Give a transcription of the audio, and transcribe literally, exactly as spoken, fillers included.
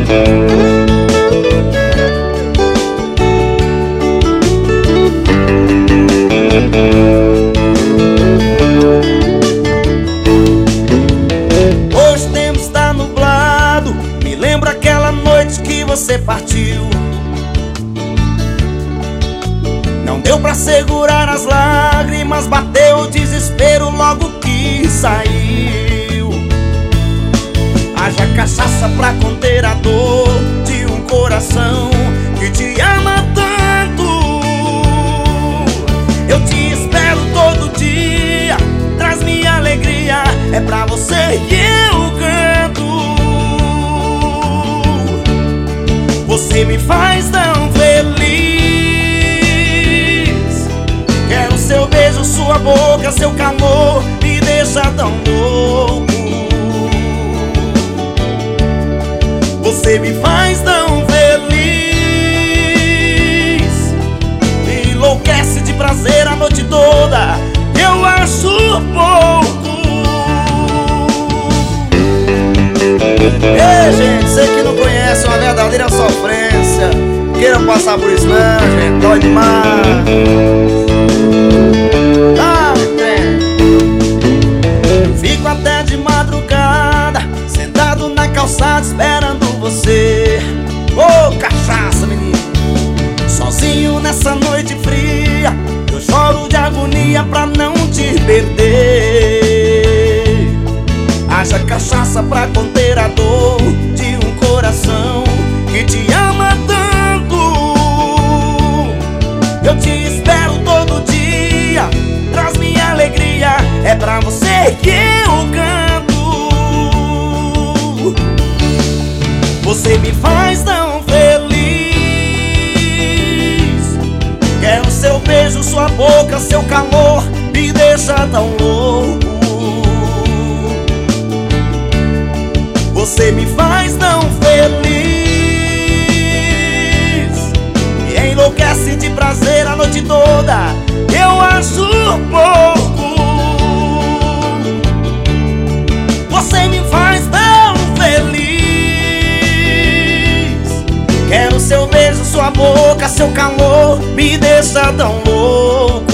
Hoje o tempo está nublado, me lembra aquela noite que você partiu. Não deu pra segurar as lágrimas, bateu o desespero logo que saiu. Haja cachaça pra conter a dor de um coração que te ama tanto. Eu te espero todo dia, traz minha alegria, é pra você que eu canto. Você me faz tão feliz. Quero seu beijo, sua boca, seu calor, me deixa tão louco. Você me faz tão feliz, me enlouquece de prazer a noite toda, eu acho pouco. Ei, gente, você que não conhece uma verdadeira sofrência, queiram passar por isso não, gente, dói demais. Ah, fico até de madrugada, sentado na calçada esperando você. Ô, oh, cachaça, menino. Sozinho nessa noite fria, eu choro de agonia pra não te perder. Haja cachaça pra conter a dor de um coração que te ama tanto. Eu te espero todo dia, traz minha alegria, é pra você que eu canto. Você me faz tão feliz. Quero seu beijo, sua boca, seu calor, me deixa tão louco. Você me faz tão feliz, me enlouquece de prazer a noite toda, eu acho pouco. Você me faz tão feliz. Quero seu beijo, sua boca, seu calor, me deixa tão louco.